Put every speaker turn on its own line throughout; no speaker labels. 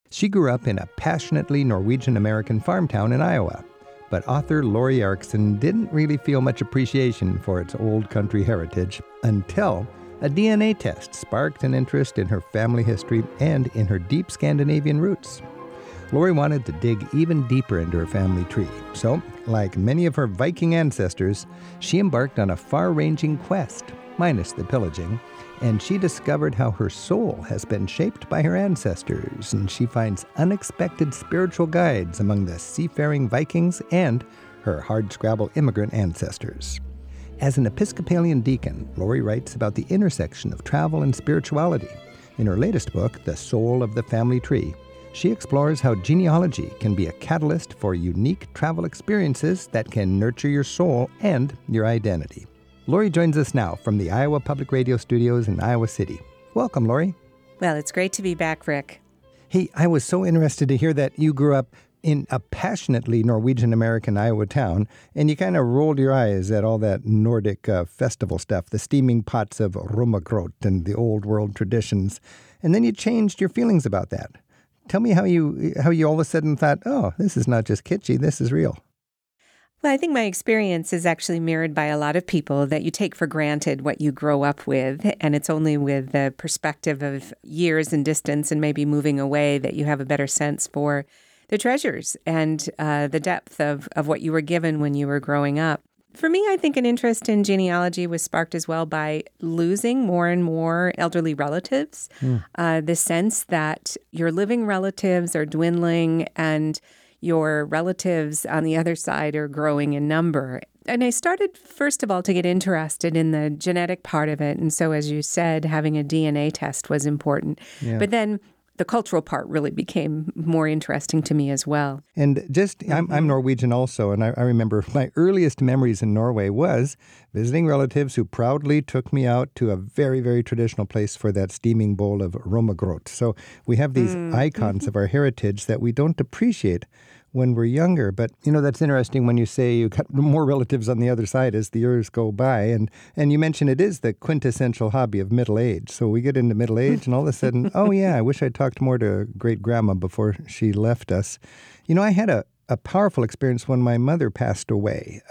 She grew up in a passionately Norwegian-American farm town in Iowa. But author Lori Erickson didn't really feel much appreciation for its old country heritage until a DNA test sparked an interest in her family history and in her deep Scandinavian roots. Lori wanted to dig even deeper into her family tree. So, like many of her Viking ancestors, she embarked on a far-ranging quest, minus the pillaging, and she discovered how her soul has been shaped by her ancestors, and she finds unexpected spiritual guides among the seafaring Vikings and her hardscrabble immigrant ancestors. As an Episcopalian deacon, Lori writes about the intersection of travel and spirituality. In her latest book, The Soul of the Family Tree, she explores how genealogy can be a catalyst for unique travel experiences that can nurture your soul and your identity. Lori joins us now from the Iowa Public Radio studios in Iowa City. Welcome, Lori.
Well, it's great to be back, Rick.
Hey, I was so interested to hear that you grew up in a passionately Norwegian-American Iowa town, and you kind of rolled your eyes at all that Nordic festival stuff, the steaming pots of rummagrot and the old world traditions, and then you changed your feelings about that. Tell me how you all of a sudden thought, oh, this is not just kitschy, this is real.
Well, I think my experience is actually mirrored by a lot of people, that you take for granted what you grow up with, and it's only with the perspective of years and distance and maybe moving away that you have a better sense for the treasures and the depth of what you were given when you were growing up. For me, I think an interest in genealogy was sparked as well by losing more and more elderly relatives. The sense that your living relatives are dwindling and your relatives on the other side are growing in number. And I started, first of all, to get interested in the genetic part of it. And so, as you said, having a DNA test was important. Yeah. But then the cultural part really became more interesting to me as well.
And I'm Norwegian also, and I remember my earliest memories in Norway was visiting relatives who proudly took me out to a very, very traditional place for that steaming bowl of rummagrot. So we have these icons of our heritage that we don't appreciate when we're younger. But, that's interesting when you say you got more relatives on the other side as the years go by. And you mentioned it is the quintessential hobby of middle age. So we get into middle age and all of a sudden, oh yeah, I wish I talked more to great-grandma before she left us. I had a powerful experience when my mother passed away.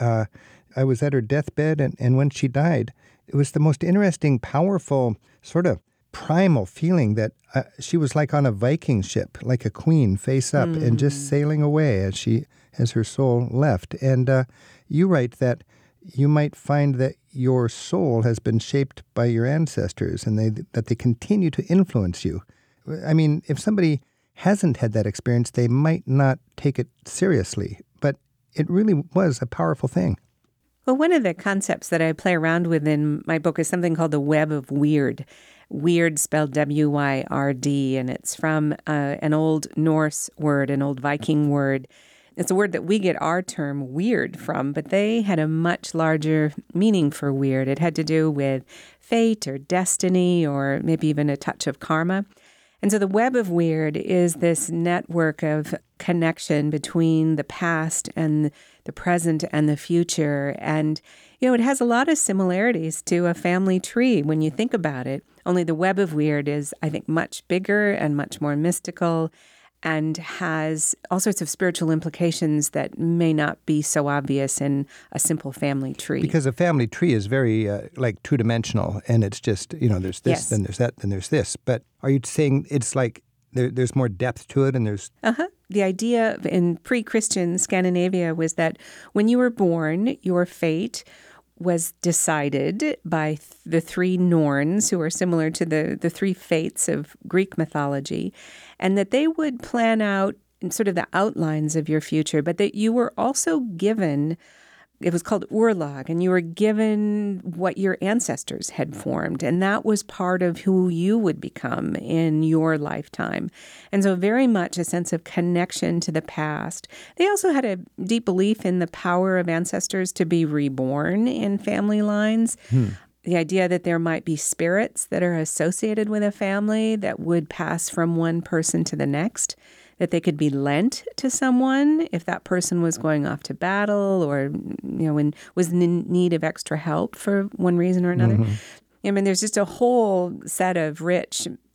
I was at her deathbed, and when she died, it was the most interesting, powerful, sort of primal feeling that she was like on a Viking ship, like a queen face up and just sailing away as her soul left. And you write that you might find that your soul has been shaped by your ancestors and that they continue to influence you. I mean, if somebody hasn't had that experience, they might not take it seriously, but it really was a powerful thing.
Well, one of the concepts that I play around with in my book is something called the web of weird. Weird spelled W-Y-R-D, and it's from an old Norse word, an old Viking word. It's a word that we get our term weird from, but they had a much larger meaning for weird. It had to do with fate or destiny or maybe even a touch of karma. And so the web of weird is this network of connection between the past and the present and the future. And, it has a lot of similarities to a family tree when you think about it. Only the web of weird is, I think, much bigger and much more mystical and has all sorts of spiritual implications that may not be so obvious in a simple family tree.
Because a family tree is very, two-dimensional, and it's just, there's this, then there's that, then there's this. But are you saying it's like there's more depth to it and there's...
The idea in pre-Christian Scandinavia was that when you were born, your fate was decided by the three Norns, who are similar to the three fates of Greek mythology, and that they would plan out sort of the outlines of your future, but that you were also given, it was called Urlag, and you were given what your ancestors had formed, and that was part of who you would become in your lifetime. And so very much a sense of connection to the past. They also had a deep belief in the power of ancestors to be reborn in family lines. The idea that there might be spirits that are associated with a family that would pass from one person to the next, that they could be lent to someone if that person was going off to battle or, and was in need of extra help for one reason or another. I mean, there's just a whole set of rich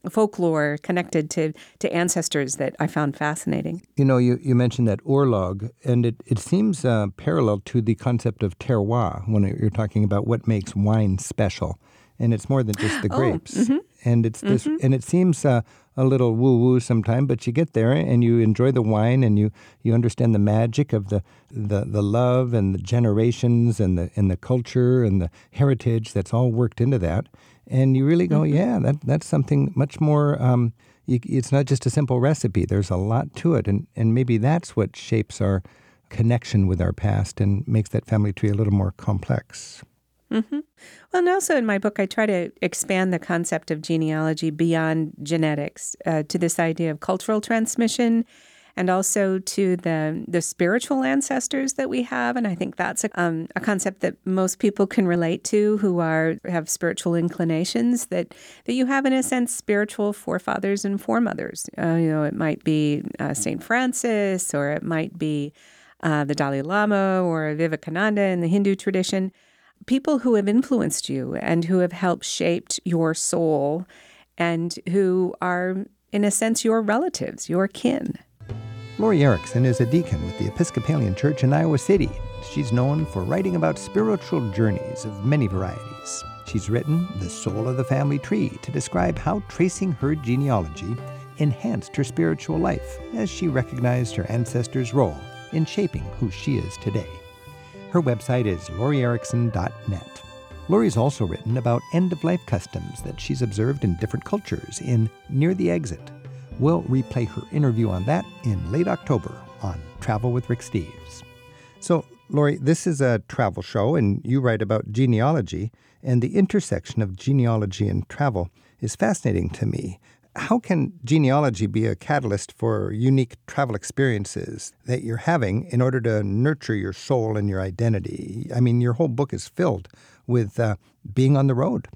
folklore connected to ancestors that I found fascinating.
You mentioned that orlog, and it seems parallel to the concept of terroir when you're talking about what makes wine special. And it's more than just the grapes.
Mm-hmm.
And it's this, and it seems a little woo-woo sometimes, but you get there and you enjoy the wine and you understand the magic of the love and the generations and the culture and the heritage that's all worked into that. And you really go, yeah, that's something much more, it's not just a simple recipe. There's a lot to it. And maybe that's what shapes our connection with our past and makes that family tree a little more complex.
Mm-hmm. Well, and also in my book, I try to expand the concept of genealogy beyond genetics to this idea of cultural transmission and also to the spiritual ancestors that we have. And I think that's a concept that most people can relate to who have spiritual inclinations, that you have, in a sense, spiritual forefathers and foremothers. It might be St. Francis, or it might be the Dalai Lama or Vivekananda in the Hindu tradition. People who have influenced you and who have helped shaped your soul and who are, in a sense, your relatives, your kin.
Lori Erickson is a deacon with the Episcopalian Church in Iowa City. She's known for writing about spiritual journeys of many varieties. She's written The Soul of the Family Tree to describe how tracing her genealogy enhanced her spiritual life as she recognized her ancestors' role in shaping who she is today. Her website is lorierickson.net. Lori's also written about end-of-life customs that she's observed in different cultures in Near the Exit. We'll replay her interview on that in late October on Travel with Rick Steves. So, Lori, this is a travel show, and you write about genealogy, and the intersection of genealogy and travel is fascinating to me. How can genealogy be a catalyst for unique travel experiences that you're having in order to nurture your soul and your identity? I mean, your whole book is filled with being on the road.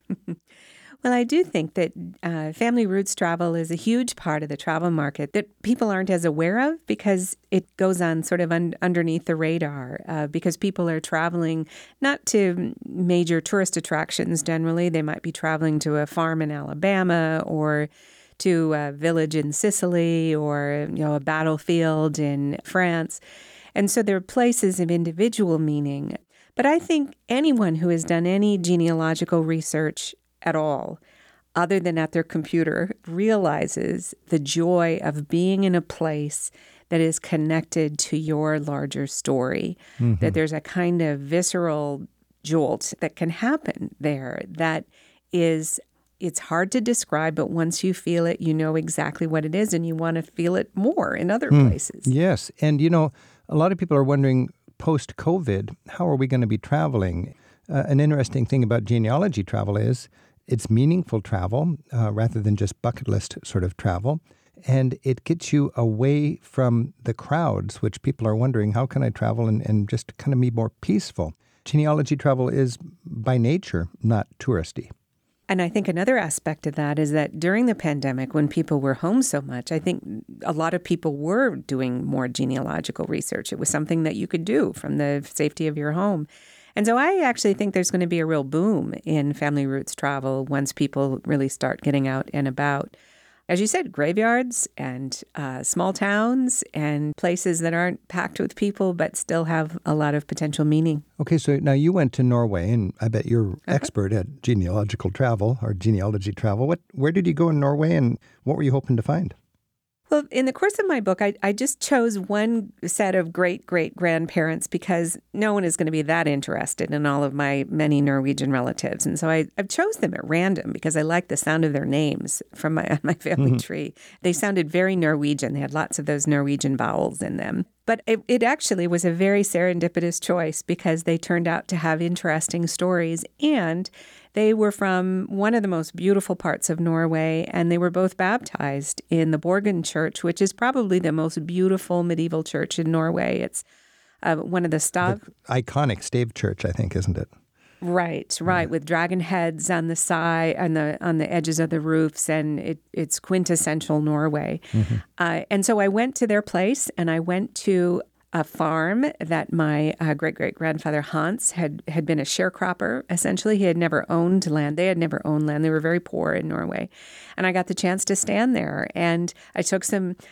Well, I do think that family roots travel is a huge part of the travel market that people aren't as aware of because it goes on sort of underneath the radar because people are traveling not to major tourist attractions generally. They might be traveling to a farm in Alabama or to a village in Sicily or a battlefield in France. And so there are places of individual meaning. But I think anyone who has done any genealogical research at all, other than at their computer, realizes the joy of being in a place that is connected to your larger story, that there's a kind of visceral jolt that can happen there that is, it's hard to describe, but once you feel it, you know exactly what it is, and you want to feel it more in other places.
Yes, and a lot of people are wondering, post-COVID, how are we going to be traveling? An interesting thing about genealogy travel is it's meaningful travel rather than just bucket list sort of travel. And it gets you away from the crowds, which people are wondering, how can I travel and just kind of be more peaceful? Genealogy travel is by nature not touristy.
And I think another aspect of that is that during the pandemic, when people were home so much, I think a lot of people were doing more genealogical research. It was something that you could do from the safety of your home. And so I actually think there's going to be a real boom in family roots travel once people really start getting out and about. As you said, graveyards and small towns and places that aren't packed with people but still have a lot of potential meaning. Okay,
so now you went to Norway, and I bet you're expert at genealogical travel or genealogy travel. Where did you go in Norway, and what were you hoping to find?
Well, in the course of my book, I just chose one set of great-great-grandparents because no one is going to be that interested in all of my many Norwegian relatives. And so I've chose them at random because I like the sound of their names from my family tree. They sounded very Norwegian. They had lots of those Norwegian vowels in them. But it actually was a very serendipitous choice because they turned out to have interesting stories, and they were from one of the most beautiful parts of Norway, and they were both baptized in the Borgen Church, which is probably the most beautiful medieval church in Norway. It's one of the
iconic stave church, I think, isn't it?
Right, with dragon heads on the side, on the edges of the roofs, and it's quintessential Norway. And so I went to their place, and I went to a farm that my great-great-grandfather Hans had been a sharecropper. Essentially, he had never owned land. They had never owned land. They were very poor in Norway. And I got the chance to stand there. And I took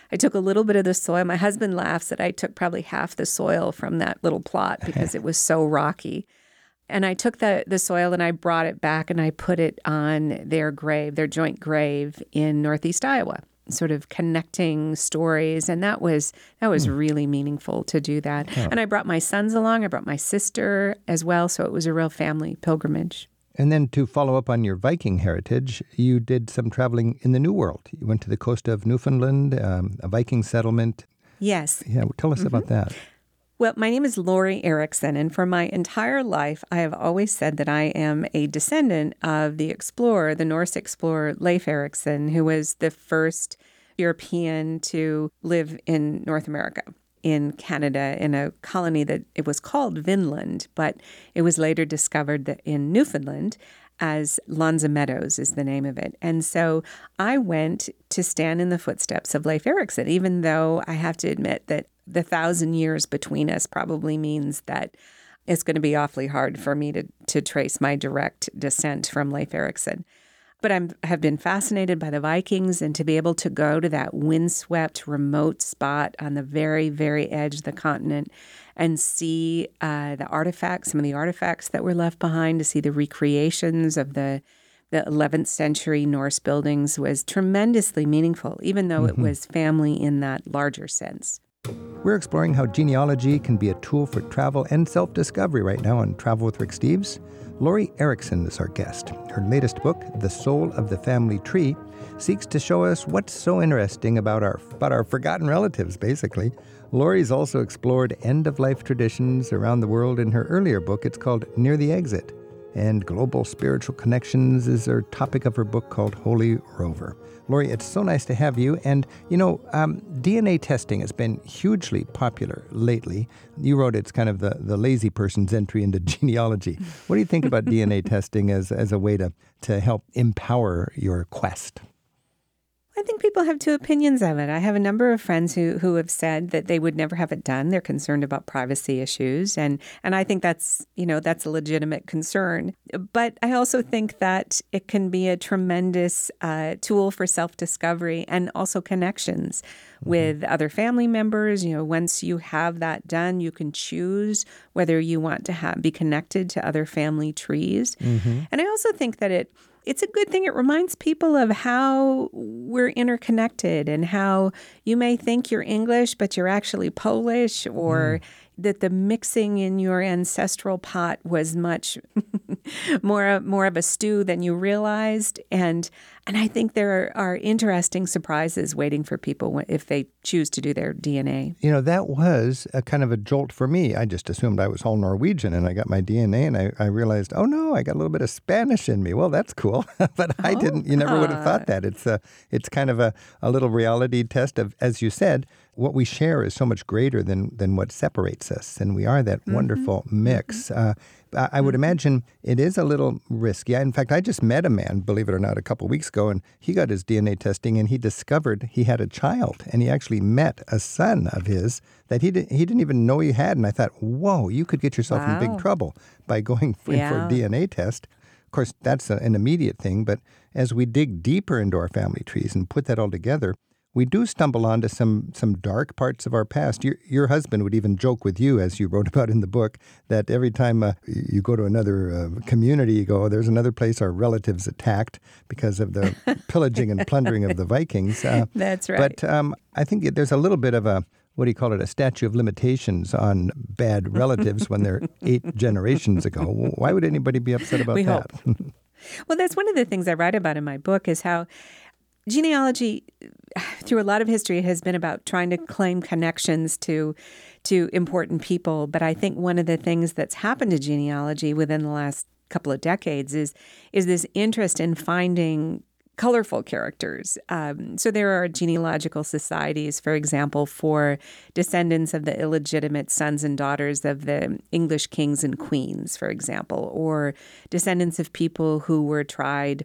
a little bit of the soil. My husband laughs that I took probably half the soil from that little plot because it was so rocky. And I took the soil and I brought it back and I put it on their grave, their joint grave in Northeast Iowa, sort of connecting stories. And that was really meaningful to do that. Oh. And I brought my sons along. I brought my sister as well. So it was a real family pilgrimage.
And then to follow up on your Viking heritage, you did some traveling in the New World. You went to the coast of Newfoundland, a Viking settlement.
Yes.
Yeah, tell us about that.
Well, my name is Lori Erickson, and for my entire life, I have always said that I am a descendant of the explorer, the Norse explorer Leif Erikson, who was the first European to live in North America, in Canada, in a colony that it was called Vinland, but it was later discovered that in Newfoundland as Lonza Meadows is the name of it. And so I went to stand in the footsteps of Leif Erikson, even though I have to admit that the 1,000 years between us probably means that it's going to be awfully hard for me to trace my direct descent from Leif Erikson. But I have been fascinated by the Vikings, and to be able to go to that windswept, remote spot on the very, very edge of the continent and see the artifacts, some of the artifacts that were left behind, to see the recreations of the 11th century Norse buildings was tremendously meaningful, even though it was family in that larger sense.
We're exploring how genealogy can be a tool for travel and self-discovery right now on Travel with Rick Steves. Lori Erickson is our guest. Her latest book, The Soul of the Family Tree, seeks to show us what's so interesting about our forgotten relatives, basically. Lori's also explored end-of-life traditions around the world in her earlier book. It's called Near the Exit. And global spiritual connections is her topic of her book called Holy Rover. Lori, it's so nice to have you. And, DNA testing has been hugely popular lately. You wrote it's kind of the lazy person's entry into genealogy. What do you think about DNA testing as a way to help empower your quest?
I think people have two opinions of it. I have a number of friends who have said that they would never have it done. They're concerned about privacy issues. And I think that's a legitimate concern. But I also think that it can be a tremendous tool for self-discovery and also connections with other family members. Once you have that done, you can choose whether you want to be connected to other family trees. Mm-hmm. And I also think that it's a good thing. It reminds people of how we're interconnected and how you may think you're English, but you're actually Polish, or that the mixing in your ancestral pot was much more of a stew than you realized. And I think there are interesting surprises waiting for people if they choose to do their DNA.
That was a kind of a jolt for me. I just assumed I was all Norwegian, and I got my DNA, and I realized, oh no, I got a little bit of Spanish in me. Well, that's cool. But I didn't. You never would have thought that. It's kind of a little reality test of, as you said, what we share is so much greater than what separates us, and we are that wonderful mix. I would imagine it is a little risky. In fact, I just met a man, believe it or not, a couple of weeks ago, and he got his DNA testing, and he discovered he had a child, and he actually met a son of his that he didn't even know he had. And I thought, whoa, you could get yourself in big trouble by going in for a DNA test. Of course, that's an immediate thing, but as we dig deeper into our family trees and put that all together, we do stumble onto some dark parts of our past. Your husband would even joke with you, as you wrote about in the book, that every time you go to another community, you go, oh, there's another place our relatives attacked because of the pillaging and plundering of the Vikings.
That's right.
But I think there's a little bit of a statute of limitations on bad relatives when they're 8 generations ago. Why would anybody be upset about that?
Hope. Well, that's one of the things I write about in my book, is how genealogy, through a lot of history, has been about trying to claim connections to important people. But I think one of the things that's happened to genealogy within the last couple of decades is this interest in finding colorful characters. So there are genealogical societies, for example, for descendants of the illegitimate sons and daughters of the English kings and queens, for example, or descendants of people who were tried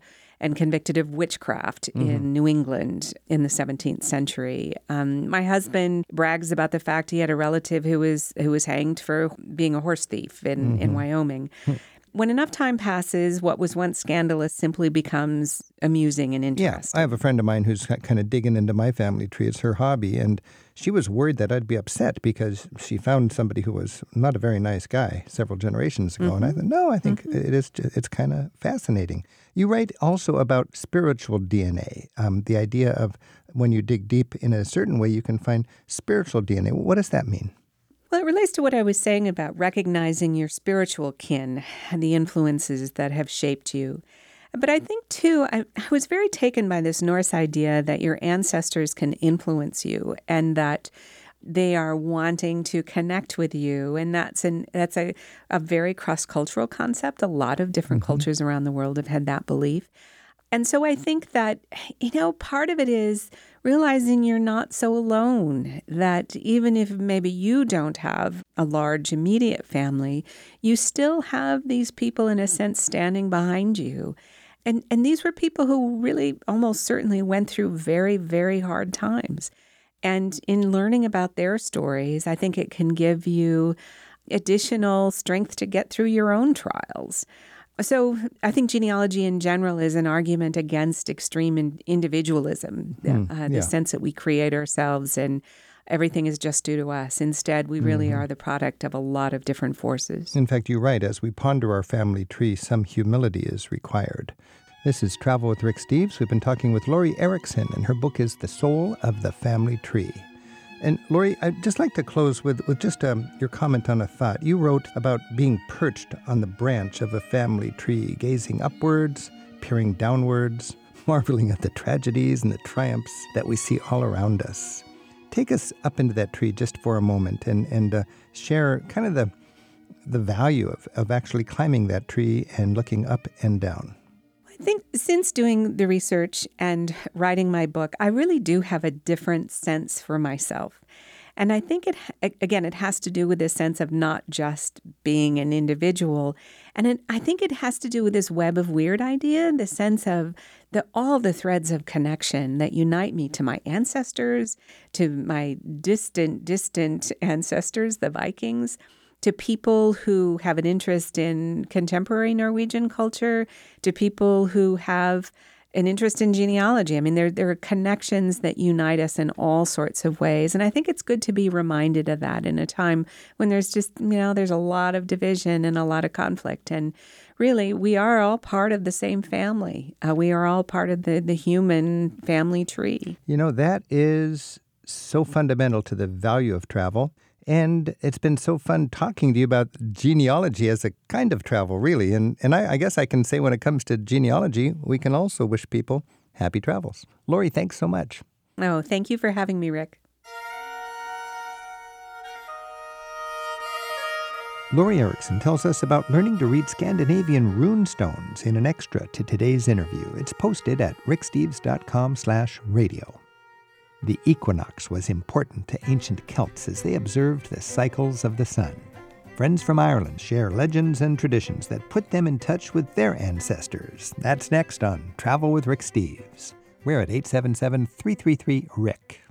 and convicted of witchcraft in New England in the 17th century. My husband brags about the fact he had a relative who was hanged for being a horse thief in Wyoming. When enough time passes, what was once scandalous simply becomes amusing and interesting.
Yeah, I have a friend of mine who's kind of digging into my family tree. It's her hobby, and she was worried that I'd be upset because she found somebody who was not a very nice guy several generations ago. And I thought, no, I think it's kind of fascinating. You write also about spiritual DNA, the idea of when you dig deep in a certain way, you can find spiritual DNA. What does that mean?
Well, it relates to what I was saying about recognizing your spiritual kin and the influences that have shaped you. But I think, too, I was very taken by this Norse idea that your ancestors can influence you and that they are wanting to connect with you. And that's a very cross-cultural concept. A lot of different cultures around the world have had that belief. And so I think that, part of it is realizing you're not so alone, that even if maybe you don't have a large immediate family, you still have these people, in a sense, standing behind you. And these were people who really almost certainly went through very, very hard times. And in learning about their stories, I think it can give you additional strength to get through your own trials. So I think genealogy in general is an argument against extreme individualism, the sense that we create ourselves and everything is just due to us. Instead, we really are the product of a lot of different forces.
In fact, you're right. As we ponder our family tree, some humility is required. This is Travel with Rick Steves. We've been talking with Lori Erickson, and her book is The Soul of the Family Tree. And Lori, I'd just like to close with just your comment on a thought. You wrote about being perched on the branch of a family tree, gazing upwards, peering downwards, marveling at the tragedies and the triumphs that we see all around us. Take us up into that tree just for a moment and share kind of the value of actually climbing that tree and looking up and down.
I think since doing the research and writing my book, I really do have a different sense for myself. And I think it has to do with this sense of not just being an individual. And I think it has to do with this web of weird idea, the sense of all the threads of connection that unite me to my ancestors, to my distant ancestors, the Vikings, to people who have an interest in contemporary Norwegian culture, to people who have an interest in genealogy. I mean, there are connections that unite us in all sorts of ways. And I think it's good to be reminded of that in a time when there's just, there's a lot of division and a lot of conflict. And really, we are all part of the same family. We are all part of the human family tree.
That is so fundamental to the value of travel. And it's been so fun talking to you about genealogy as a kind of travel, really. And I guess I can say when it comes to genealogy, we can also wish people happy travels. Lori, thanks so much.
Oh, thank you for having me, Rick.
Lori Erickson tells us about learning to read Scandinavian rune stones in an extra to today's interview. It's posted at ricksteves.com/radio. The equinox was important to ancient Celts as they observed the cycles of the sun. Friends from Ireland share legends and traditions that put them in touch with their ancestors. That's next on Travel with Rick Steves. We're at 877-333-RICK.